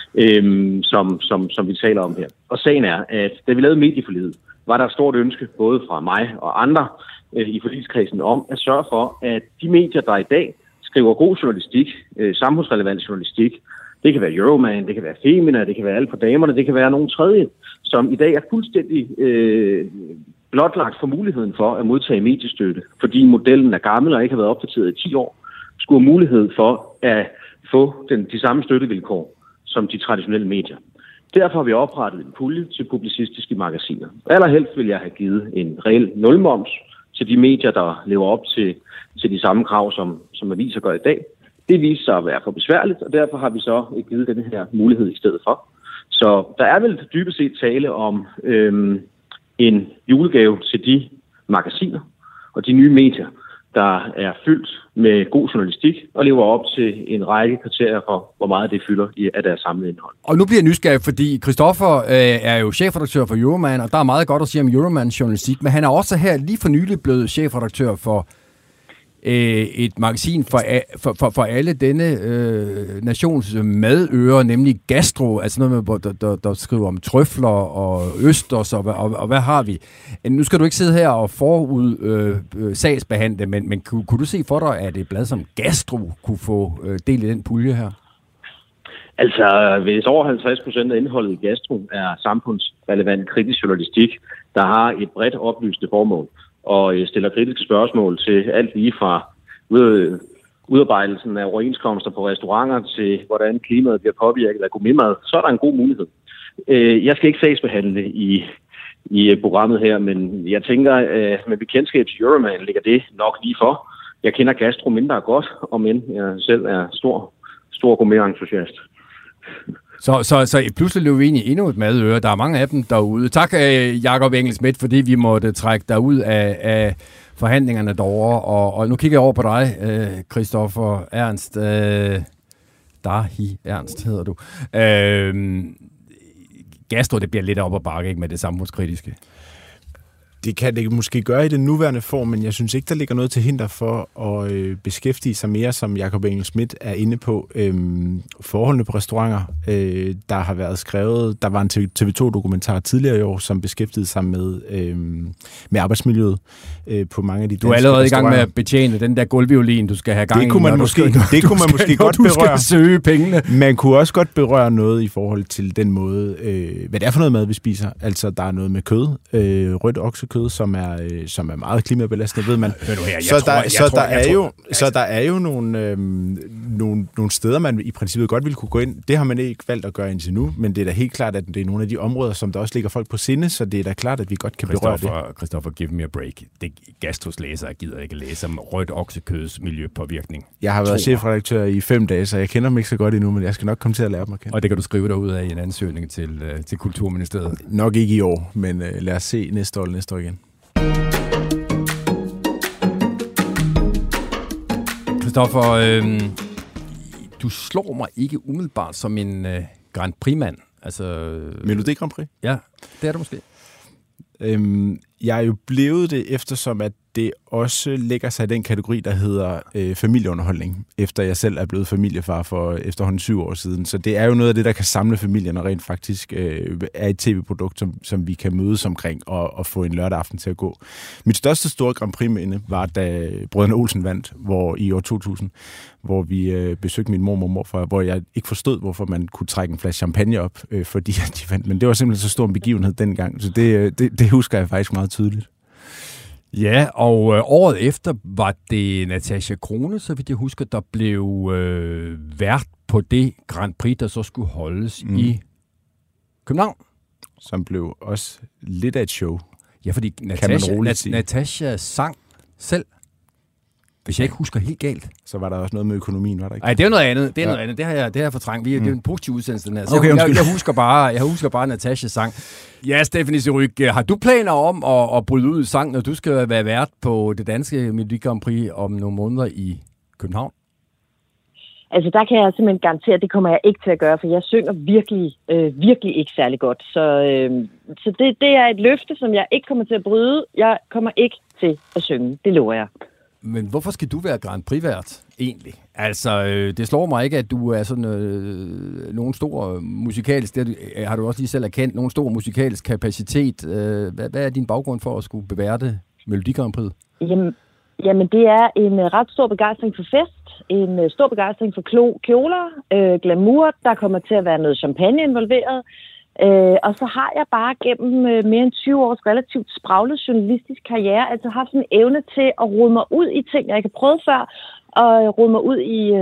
som vi taler om her. Og sagen er, at da vi lavede medieforliget, var der et stort ønske, både fra mig og andre i forligskredsen, om at sørge for, at de medier, der i dag skriver god journalistik, samfundsrelevant journalistik, det kan være Euroman, det kan være Femina, det kan være Alt for damerne, det kan være nogen tredje, som i dag er fuldstændig blotlagt for muligheden for at modtage mediestøtte, fordi modellen er gammel og ikke har været opdateret i 10 år, skulle have mulighed for at få de samme støttevilkår som de traditionelle medier. Derfor har vi oprettet en pulje til publicistiske magasiner. Allerhelst vil jeg have givet en reel nulmoms til de medier, der lever op til de samme krav, som aviser gør i dag. Det viser sig at være for besværligt, og derfor har vi så givet den her mulighed i stedet for. Så der er vel dybest set tale om en julegave til de magasiner og de nye medier, der er fyldt med god journalistik og lever op til en række kriterier for, hvor meget det fylder af deres samlede indhold. Og nu bliver jeg nysgerrig, fordi Christoffer er jo chefredaktør for Euroman, og der er meget godt at sige om Euromans journalistik, men han er også her lige for nylig blevet chefredaktør for et magasin for alle denne nations madører, nemlig Gastro, altså noget med, der skriver om trøfler og østers, og hvad har vi? Nu skal du ikke sidde her og sagsbehandle, men kunne du se for dig, at et blad som Gastro kunne få del i den pulje her? Altså, hvis over 50% af indholdet i Gastro er samfundsrelevant kritisk journalistik, der har et bredt oplyste formål, og stiller kritiske spørgsmål til alt lige fra udarbejdelsen af overenskomster på restauranter til, hvordan klimaet bliver påvirket af gourmetmad, så er der en god mulighed. Jeg skal ikke sagsbehandle i programmet her, men jeg tænker, med bekendtskab til Euroman ligger det nok lige for. Jeg kender Gastro mindre godt, om end jeg selv er stor gourmet-entusiast. Så pludselig løber vi ind i endnu et madøre. Der er mange af dem derude. Tak, Jakob Engel-Schmidt, fordi vi måtte trække dig ud af forhandlingerne derovre. Og nu kigger jeg over på dig, Christoffer Ernst. Dahi Ernst hedder du. Gastro, det bliver lidt op ad bakke, ikke, med det samfundskritiske. Det kan det måske gøre i den nuværende form, men jeg synes ikke, der ligger noget til hinder for at beskæftige sig mere, som Jakob Engel-Schmidt er inde på. Forholdene på restauranter, der har været skrevet. Der var en TV2-dokumentar tidligere i år, som beskæftigede sig med arbejdsmiljøet på mange af de danske Du er allerede i gang med at betjene den der gulvviolin, du skal have gang i. Det kunne man måske godt berøre. Søge pengene. Man kunne også godt berøre noget i forhold til den måde, hvad det er for noget mad, vi spiser. Altså, der er noget med kød, rødt oksekød, som er meget klimabelastende, ved man. Så der er jo nogle steder, man i princippet godt ville kunne gå ind. Det har man ikke valgt at gøre indtil nu, men det er da helt klart, at det er nogle af de områder, som der også ligger folk på sinde, så det er da klart, at vi godt kan berøre det. Christoffer, give me a break. Gastros læsere gider ikke læse om rødt oksekøds miljøpåvirkning. Jeg har været chefredaktør i 5 dage, så jeg kender dem ikke så godt endnu, men jeg skal nok komme til at lære dem at kende. Og det kan du skrive dig ud af i en ansøgning til Kulturministeriet. Nok ikke i år, men lad os se næste år igen. Christoffer, du slår mig ikke umiddelbart som en Grand Prix-mand. Altså, Melodi Grand Prix? Ja, det er du måske. Jeg er jo blevet det, eftersom at det også lægger sig i den kategori, der hedder familieunderholdning, efter jeg selv er blevet familiefar for efterhånden 7 år siden. Så det er jo noget af det, der kan samle familien, og rent faktisk er et tv-produkt, som vi kan mødes omkring og få en lørdag aften til at gå. Mit største store Grand Prix-minde var, da Brødrene Olsen vandt i år 2000, hvor vi besøgte min mormor og morfar, hvor jeg ikke forstod, hvorfor man kunne trække en flaske champagne op, fordi de vandt. Men det var simpelthen så stor en begivenhed dengang, så det husker jeg faktisk meget tydeligt. Ja, og året efter var det Natasja Crone, så vidt jeg husker, der blev vært på det Grand Prix, der så skulle holdes i København. Som blev også lidt af et show. Ja, fordi Natasja sang selv. Hvis jeg ikke husker helt galt. Så var der også noget med økonomien, var der ikke? Nej, det er noget andet. Det er noget andet. Det har jeg fortrængt. Det er en positiv udsendelse, den her. Så okay, jeg husker bare Natasjas sang. Ja, Stephanie Surrugue, har du planer om at bryde ud i sang, når du skal være vært på det danske Melodi Grand Prix om nogle måneder i København? Altså, der kan jeg simpelthen garantere, at det kommer jeg ikke til at gøre, for jeg synger virkelig ikke særlig godt. Så det er et løfte, som jeg ikke kommer til at bryde. Jeg kommer ikke til at synge. Det lover jeg. Men hvorfor skal du være Grand Prix-vært egentlig? Altså, det slår mig ikke, at du er sådan nogen stor musikalsk, det har du også lige selv erkendt, nogen stor musikalsk kapacitet. Hvad er din baggrund for at skulle beværte Melodi Grand Prix? Jamen, det er en ret stor begejstring for fest, en stor begejstring for kjoler, glamour, der kommer til at være noget champagne involveret. Og så har jeg bare gennem mere end 20 års relativt spraglet journalistisk karriere altså haft en evne til at rode mig ud i ting, jeg ikke har prøvet før, og rode mig ud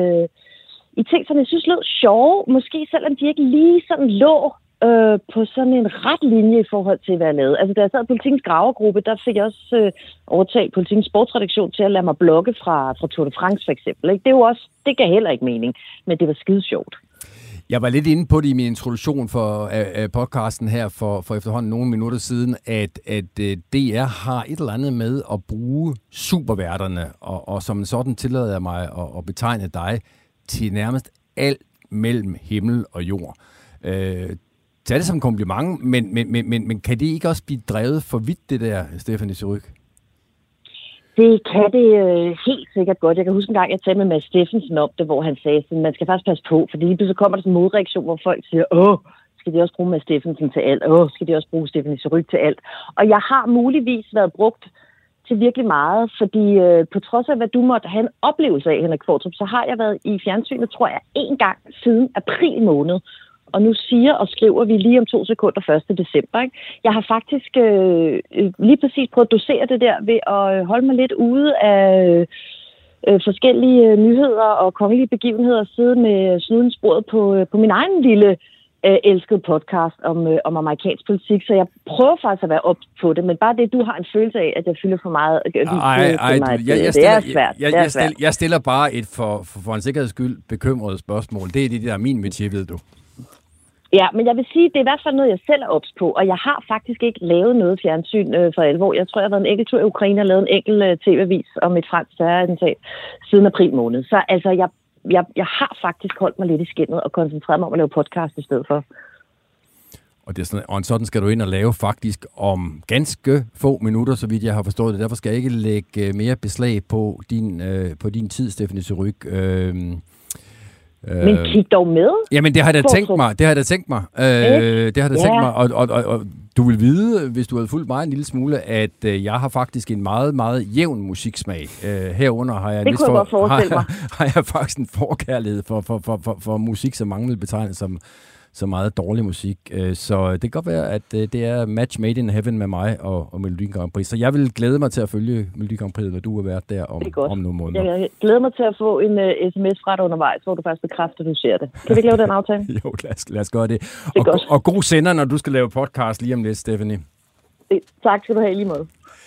i ting, som jeg synes lød sjove, måske selvom de ikke lige sådan lå på sådan en ret linje i forhold til, hvad jeg lavede. Altså, da jeg sad i Politikens gravergruppe, der fik jeg også overtaget Politikens sportsredaktion til at lade mig blogge fra Tour de France, for eksempel. Ikke? Det er jo også, det gav heller ikke mening, men det var skide sjovt. Jeg var lidt inde på det i min introduktion af podcasten her for efterhånden nogle minutter siden, at DR har et eller andet med at bruge superværterne, og som sådan tillader jeg mig at betegne dig til nærmest alt mellem himmel og jord. Tag det som en kompliment, men kan det ikke også blive drevet for vidt, det der, Stephanie Surrugue? Det kan det helt sikkert godt. Jeg kan huske en gang, jeg talte med Mads Steffensen om det, hvor han sagde, at man skal faktisk passe på, fordi lige pludselig kommer der sådan en modreaktion, hvor folk siger, skal de også bruge Mads Steffensen til alt? Skal de også bruge Stephanie Surrugue til alt? Og jeg har muligvis været brugt til virkelig meget, fordi på trods af, hvad du måtte have en oplevelse af, Henrik Qvortrup, så har jeg været i fjernsynet, tror jeg, en gang siden april måned. Og nu siger og skriver vi lige om 2 sekunder 1. december. Ikke? Jeg har faktisk lige præcis prøvet at dosere det der ved at holde mig lidt ude af forskellige nyheder og kongelige begivenheder, sidde med snuden sporet på min egen lille elskede podcast om amerikansk politik. Så jeg prøver faktisk at være op på det, men bare det, du har en følelse af, at jeg fylder for meget. Det er svært. Jeg stiller bare et for en sikkerheds skyld bekymret spørgsmål. Det er det, der er min metier, ved du. Ja, men jeg vil sige, det er i hvert fald noget, jeg selv er ops på, og jeg har faktisk ikke lavet noget fjernsyn for alvor. Jeg tror, jeg har været en enkelt tur i Ukraine og lavet en enkelt tv-avis om et fransk terrorattentat siden april måned. Så altså, jeg har faktisk holdt mig lidt i skindet og koncentreret mig om at lave podcast i stedet for. Og sådan skal du ind og lave faktisk om ganske få minutter, så vidt jeg har forstået det. Derfor skal jeg ikke lægge mere beslag på din tid, Stephanie Surrugue. Men kig dog med. Jamen, det har jeg da tænkt mig. Og du vil vide, hvis du havde fulgt mig en lille smule, at jeg har faktisk en meget, meget jævn musiksmag. Herunder har jeg har jeg faktisk en forkærlighed for musik, som mange vil betegne som meget dårlig musik. Så det kan godt være, at det er match made in heaven med mig og Melodi Grand Prix. Så jeg vil glæde mig til at følge Melodi Grand Prix, når du har været der om nogle måneder. Jeg glæder mig til at få en sms fra dig undervejs, hvor du faktisk bekræfter, at du ser det. Kan vi ikke lave den aftale? Jo, lad os gøre det. Og god sender, når du skal lave podcast lige om lidt, Stephanie. Tak skal du have, lige måde.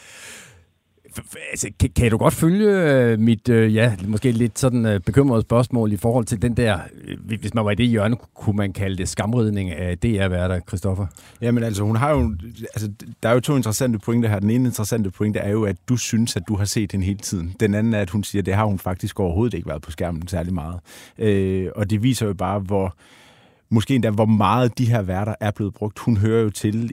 Altså, kan du godt følge mit, måske lidt sådan bekymrede spørgsmål i forhold til den der, hvis man var i det hjørne, kunne man kalde det skamridning af DR-værter, Christoffer? Jamen altså, hun har jo, der er jo 2 interessante pointer her. Den ene interessante pointe er jo, at du synes, at du har set hende hele tiden. Den anden er, at hun siger, at det har hun faktisk overhovedet ikke været på skærmen særlig meget. Og det viser jo bare, måske endda, hvor meget de her værter er blevet brugt. Hun hører jo til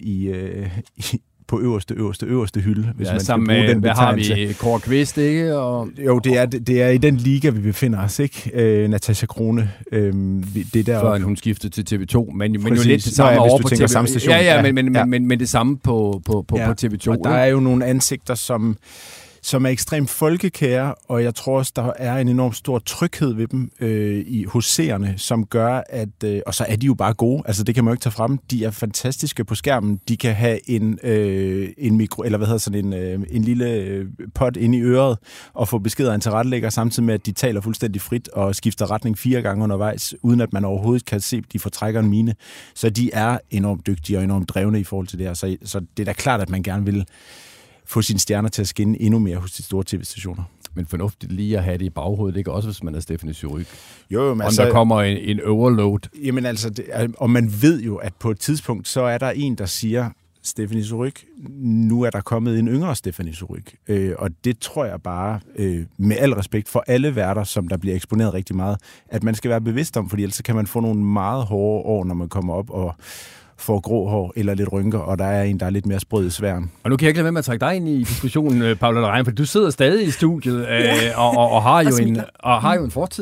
på øverste hylde, hvis man skal bruge den betegnelse. Hvad har vi? Kåre Kvist, ikke? Jo, det er i den liga, vi befinder os, ikke? Natasja Crone. Det der før hun skiftede til TV2, men jo lidt det samme over på TV2. Men det samme på TV2. Og der er jo nogle ansigter, som er ekstremt folkekære, og jeg tror også, der er en enorm stor tryghed ved dem hos seerne, som gør, at... og så er de jo bare gode, altså det kan man jo ikke tage frem. De er fantastiske på skærmen. De kan have en mikro, eller hvad hedder sådan en lille pot inde i øret, og få beskeder af en tilrettelægger, samtidig med, at de taler fuldstændig frit og skifter retning 4 gange undervejs, uden at man overhovedet kan se, at de fortrækker en mine. Så de er enormt dygtige og enormt drevne i forhold til det her. Så det er da klart, at man gerne vil få sine stjerner til at skinne endnu mere hos de store tv-stationer. Men fornuftigt lige at have det i baghovedet, ikke? Også hvis man er Stephanie Surrugue. Jo, men altså, der kommer en overload. Jamen altså, og man ved jo, at på et tidspunkt, så er der en, der siger, Stephanie Surrugue, nu er der kommet en yngre Stephanie Surrugue. Og det tror jeg bare, med al respekt for alle værter, som der bliver eksponeret rigtig meget, at man skal være bevidst om, fordi ellers kan man få nogle meget hårde år, når man kommer op og får grå hår eller lidt rynker, og der er en, der er lidt mere sprød i sværen. Og nu kan jeg ikke lade være med at trække dig ind i diskussionen, Paula Larraín, for du sidder stadig i studiet og har jo en fortid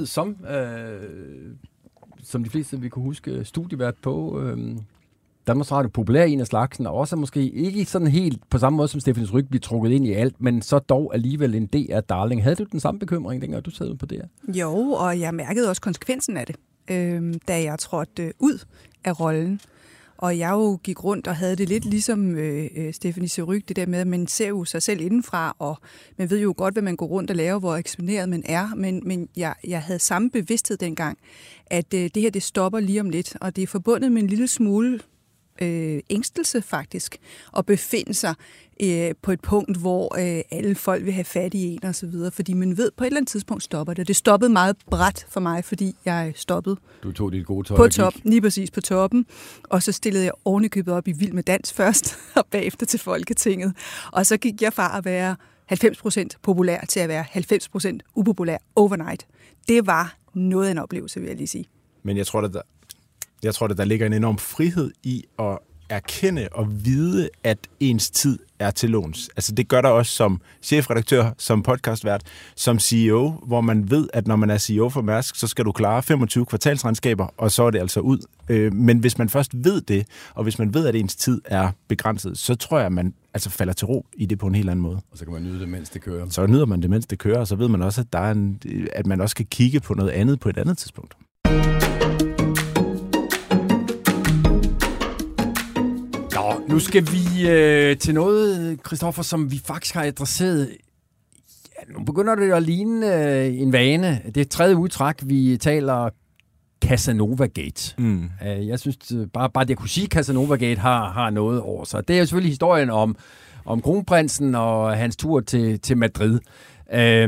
som de fleste vi kunne huske, studievært på Danmarks Radio, populær en af slagsen, og også måske ikke sådan helt på samme måde som Stefanis Ryg bliver trukket ind i alt, men så dog alligevel en DR-darling. Havde du den samme bekymring, dengang du sad på DR? Jo, og jeg mærkede også konsekvensen af det, da jeg trådte ud af rollen. Og jeg jo gik rundt og havde det lidt ligesom Stefanis Ryg, det der med, at man ser jo sig selv indenfra, og man ved jo godt, hvad man går rundt og laver, hvor eksponeret man er, men jeg havde samme bevidsthed dengang, at det her, det stopper lige om lidt, og det er forbundet med en lille smule ængstelse faktisk, at befinde sig på et punkt, hvor alle folk vil have fat i en og så videre, fordi man ved, på et eller andet tidspunkt stopper det. Det stoppede meget brat for mig, fordi jeg stoppede. Du tog dit gode tøj på toppen, lige præcis på toppen, og så stillede jeg ovenikøbet op i Vild med Dans først, og bagefter til Folketinget. Og så gik jeg fra at være 90% populær til at være 90% upopulær overnight. Det var noget af en oplevelse, vil jeg lige sige. Men jeg tror, der ligger en enorm frihed i at erkende og vide, at ens tid er til låns. Altså det gør der også som chefredaktør, som podcastvært, som CEO, hvor man ved, at når man er CEO for Mærsk, så skal du klare 25 kvartalsregnskaber, og så er det altså ud. Men hvis man først ved det, og hvis man ved, at ens tid er begrænset, så tror jeg, at man altså falder til ro i det på en helt anden måde. Og så kan man nyde det, mens det kører. Så nyder man det, mens det kører, og så ved man også, at, at man også kan kigge på noget andet på et andet tidspunkt. Nu skal vi til noget, Christoffer, som vi faktisk har adresseret. Ja, nu begynder det at ligne en vane. Det er tredje udtræk, vi taler Casanova Gate. Jeg synes bare det at kunne sige Casanova Gate har noget over sig. Det er jo selvfølgelig historien om kronprinsen og hans tur til Madrid. Der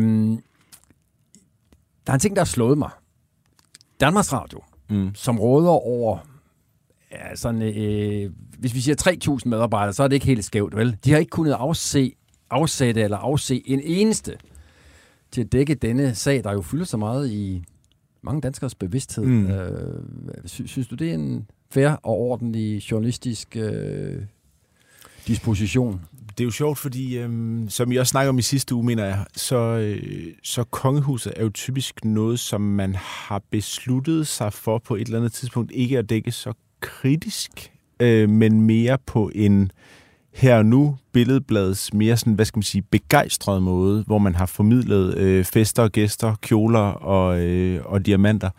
er en ting, der har slået mig. Danmarks Radio, som råder over sådan, hvis vi siger 3.000 medarbejdere, så er det ikke helt skævt, vel? De har ikke kunnet afsætte eller afse en eneste til at dække denne sag, der jo fylder så meget i mange danskers bevidsthed. Synes du, det er en fair og ordentlig journalistisk disposition? Det er jo sjovt, fordi som I også snakker om i sidste uge, mener jeg, så kongehuset er jo typisk noget, som man har besluttet sig for på et eller andet tidspunkt ikke at dække så kritisk, men mere på en her og nu billedbladets mere sådan, hvad skal man sige, begejstret måde, hvor man har formidlet fester, gæster, kjoler og diamanter.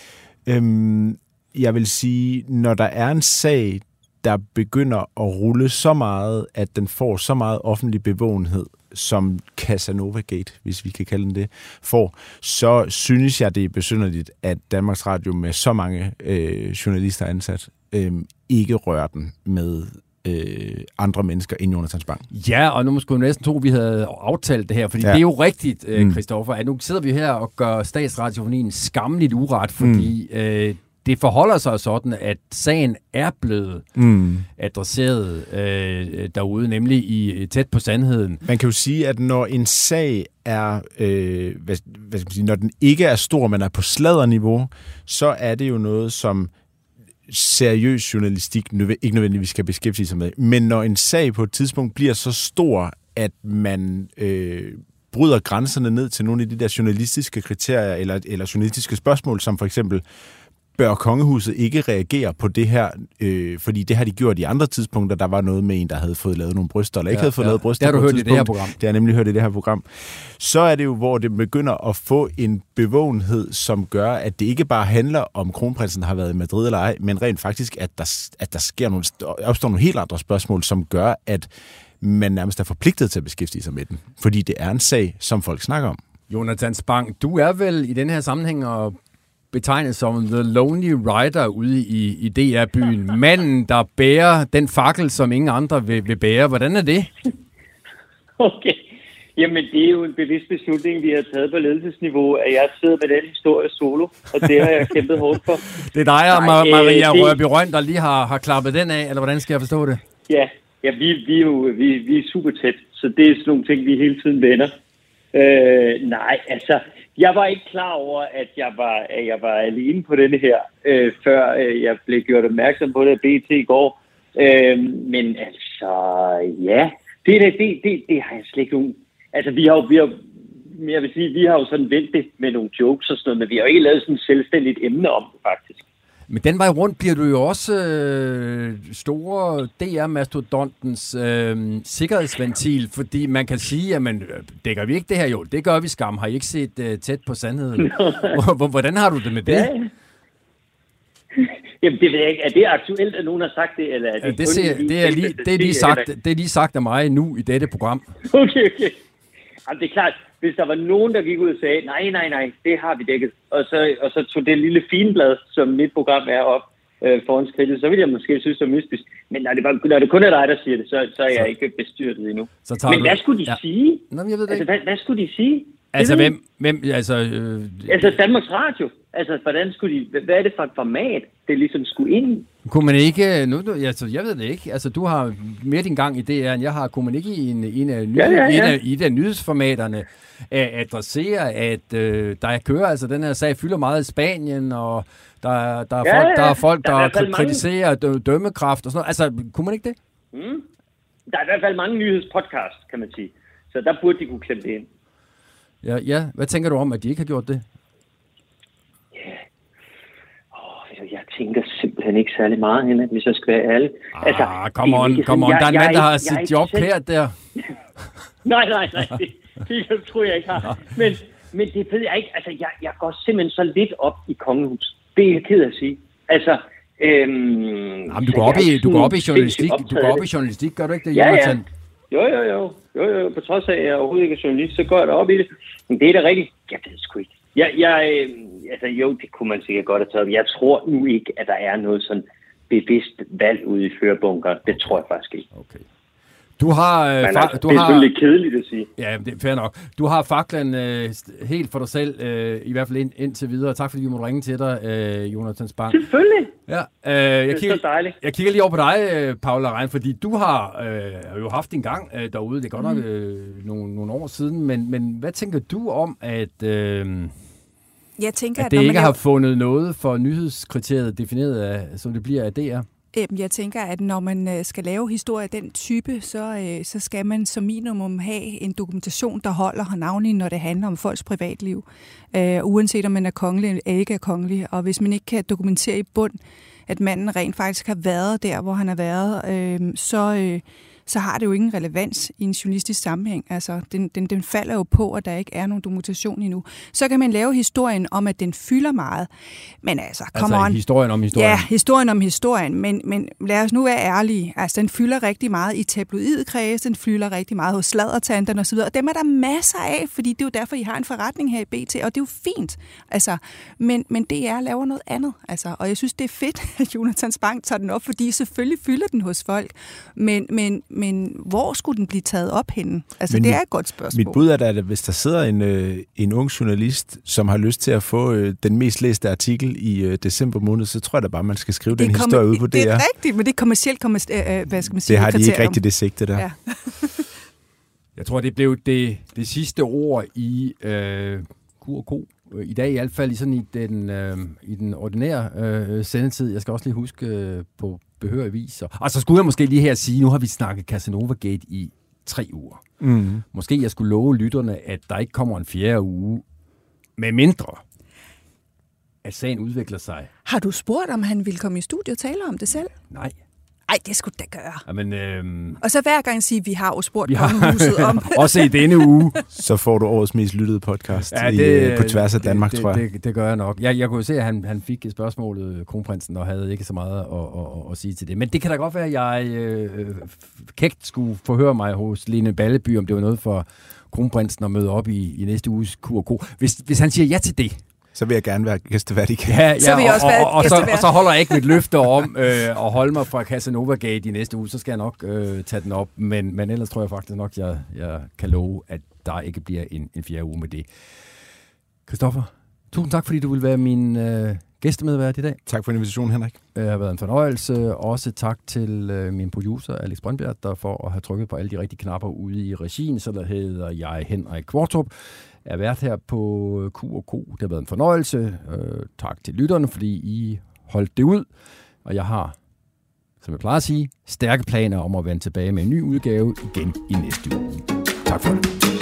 Jeg vil sige, når der er en sag, der begynder at rulle så meget, at den får så meget offentlig bevågenhed, som Casanova Gate, hvis vi kan kalde den det, får, så synes jeg, det er besynderligt, at Danmarks Radio med så mange journalister ansat ikke rører den med andre mennesker end Jonathan Spang. Ja, og nu skulle næsten tro, vi havde aftalt det her, fordi det er jo rigtigt, Christoffer, at nu sidder vi her og gør Statsradiofonien skammeligt uret, fordi det forholder sig sådan, at sagen er blevet adresseret derude, nemlig i tæt på sandheden. Man kan jo sige, at når en sag er, hvad skal man sige, når den ikke er stor, men er på sladderniveau, så er det jo noget, som seriøs journalistik ikke nødvendigvis skal beskæftige sig med. Men når en sag på et tidspunkt bliver så stor, at man bryder grænserne ned til nogle af de der journalistiske kriterier eller journalistiske spørgsmål, som for eksempel, bør kongehuset ikke reagere på det her, fordi det har de gjort i andre tidspunkter. Der var noget med en, der havde fået lavet nogle bryster, eller ikke havde fået lavet bryster. Det har du hørt i det her program. Det har jeg nemlig hørt i det her program. Så er det jo, hvor det begynder at få en bevågenhed, som gør, at det ikke bare handler om, kronprinsen har været i Madrid eller ej, men rent faktisk, at der opstår nogle helt andre spørgsmål, som gør, at man nærmest er forpligtet til at beskæftige sig med den. Fordi det er en sag, som folk snakker om. Jonathan Spang, du er vel i den her sammenhæng og betegnet som The Lonely Rider ude i DR-byen. Manden, der bærer den fakkel, som ingen andre vil bære. Hvordan er det? Okay. Jamen, det er jo en bevidst beslutning, vi har taget på ledelsesniveau, at jeg sidder med den historie solo, og det har jeg kæmpet hårdt for. Det er dig og Maria Rørby Røn, der lige har klappet den af, eller hvordan skal jeg forstå det? Ja, vi er super tæt, så det er sådan nogle ting, vi hele tiden vender. Nej, altså, jeg var ikke klar over, at jeg var alene på denne her, før jeg blev gjort opmærksom på det af BT i går. Men altså, ja, det har jeg slet ikke nogen. Altså, jeg vil sige, vi har jo sådan vendt det med nogle jokes og sådan noget, men vi har jo ikke lavet sådan et selvstændigt emne om det, faktisk. Men den vej rundt bliver du jo også store DR-mastodontens sikkerhedsventil, fordi man kan sige, at man dækker vi ikke det her? Jo, det gør vi skam. Har I ikke set tæt på sandheden? Hvordan har du det med det? Ja. Jamen, det ved jeg ikke. Er det aktuelt, at nogen har sagt det? Eller er det det er lige sagt af mig nu i dette program. Okay. Jamen, det er klart, hvis der var nogen, der gik ud og sagde, nej, det har vi dækket, og så tog det lille finblad, som mit program er op foran skridtet, så ville jeg måske synes, det var mystisk. Men når det kun er dig, der siger det, så er jeg ikke bestyrtet endnu. Men hvad skulle de sige? Nå, jeg ved det altså, hvad skulle de sige? Altså, hvem altså, Danmarks Radio. Altså, hvordan skulle de... Hvad er det for et format, det ligesom skulle ind? Kunne man ikke... jeg ved det ikke. Altså, du har mere din gang i DR, end jeg har. Kunne man ikke i en af nyhedsformaterne adressere, at der kører... Altså, den her sag fylder meget i Spanien, og der er folk, der kritiserer dømmekraft og sådan noget. Altså, kunne man ikke det? Der er i hvert fald mange nyhedspodcasts, kan man sige. Så der burde de kunne klemme det ind. Ja. Hvad tænker du om, at de ikke har gjort det? Jeg tænker simpelthen ikke særlig meget hen, hvis jeg skal være ærlig. Come on. Der er en mand, der har sit job her der. Nej. Det tror jeg ikke har. Men det ved jeg ikke. Altså, jeg går simpelthen så lidt op i kongehus. Det er jeg ked af at sige. Altså... du går op i journalistik. Du går op i journalistik, gør du ikke det, Jonathan? Jo. På trods af, at jeg overhovedet ikke er journalist, så går jeg da op i det. Men det er da rigtigt. Jeg ved sgu ikke. Det kunne man sikkert godt have taget. Jeg tror nu ikke, at der er noget sådan bevidst valg ude i førerbunkeren. Det tror jeg faktisk ikke. Okay. Det er selvfølgelig kedeligt at sige. Ja, det er fair nok. Du har faklen helt for dig selv, i hvert fald indtil videre. Tak fordi vi måtte ringe til dig, Jonathan Spang. Selvfølgelig. Ja, det er så dejligt. Jeg kigger lige over på dig, Paula Rein, fordi du har jo haft en gang derude. Det er godt nok nogle år siden, men hvad tænker du om, at... Jeg tænker, at det ikke har fundet noget for nyhedskriteriet defineret af, som det bliver af DR? Jeg tænker, at når man skal lave historie af den type, så skal man som minimum have en dokumentation, der holder navnlig, når det handler om folks privatliv. Uanset om man er kongelig eller ikke er kongelig. Og hvis man ikke kan dokumentere i bund, at manden rent faktisk har været der, hvor han har været, så har det jo ingen relevans i en journalistisk sammenhæng. Altså, den falder jo på, at der ikke er nogen dokumentation endnu. Så kan man lave historien om, at den fylder meget. Men altså, historien om historien. Ja, historien om historien. Men lad os nu være ærlige. Altså, den fylder rigtig meget i tabloidkredse, den fylder rigtig meget hos sladdertanterne osv. Og dem er der masser af, fordi det er jo derfor, I har en forretning her i BT, og det er jo fint. Altså, men DR laver noget andet. Altså, og jeg synes, det er fedt, at Jonathan Spang tager den op, fordi selvfølgelig fylder den hos folk. Men hvor skulle den blive taget op henne? Altså, det er et godt spørgsmål. Mit bud er da, at hvis der sidder en ung journalist, som har lyst til at få den mest læste artikel i december måned, så tror jeg da bare, man skal skrive den historie ud på DR. Det er rigtigt, men det er kommercielt, hvad skal man sige? Det har de ikke rigtigt det sigte der. Ja. Jeg tror, det blev det sidste ord i Q&K. I dag i hvert fald i den ordinære sendetid. Jeg skal også lige huske på behørige vis. Og så skulle jeg måske lige her sige, nu har vi snakket Casanova Gate i 3 uger. Mm. Måske jeg skulle love lytterne, at der ikke kommer en 4. uge, med mindre at sagen udvikler sig. Har du spurgt, om han ville komme i studiet og tale om det selv? Nej. Ej, det skulle da gøre. Jamen, og så hver gang sige, vi har jo spurgt kongehuset om. Også i denne uge. Så får du årets mest lyttede podcast på tværs af Danmark, tror jeg. Det gør jeg nok. Jeg kunne se, at han fik spørgsmålet, kronprinsen, og havde ikke så meget at sige til det. Men det kan da godt være, at jeg kægt skulle forhøre mig hos Lene Balleby, om det var noget for kronprinsen at møde op i næste uges Q&K. Hvis han siger ja til det, så vil jeg gerne være gæstevært igen. Ja, så vil jeg også være gæstevært. Og så holder jeg ikke mit løfte om at holde mig fra Casanova Gate i næste uge, så skal jeg nok tage den op. Men ellers tror jeg faktisk nok, jeg kan love, at der ikke bliver en 4. uge med det. Christoffer, tusind tak, fordi du vil være min gæstemedvært i dag. Tak for invitationen, Henrik. Det har været en fornøjelse. Også tak til min producer, Alex Brøndberg, der for at have trykket på alle de rigtige knapper ude i regien. Så der hedder jeg Henrik Kvartrup. Jeg har været her på Q&K. Det har været en fornøjelse. Tak til lytterne, fordi I holdt det ud. Og jeg har som jeg plejer at sige, stærke planer om at vende tilbage med en ny udgave igen i næste uge. Tak for det.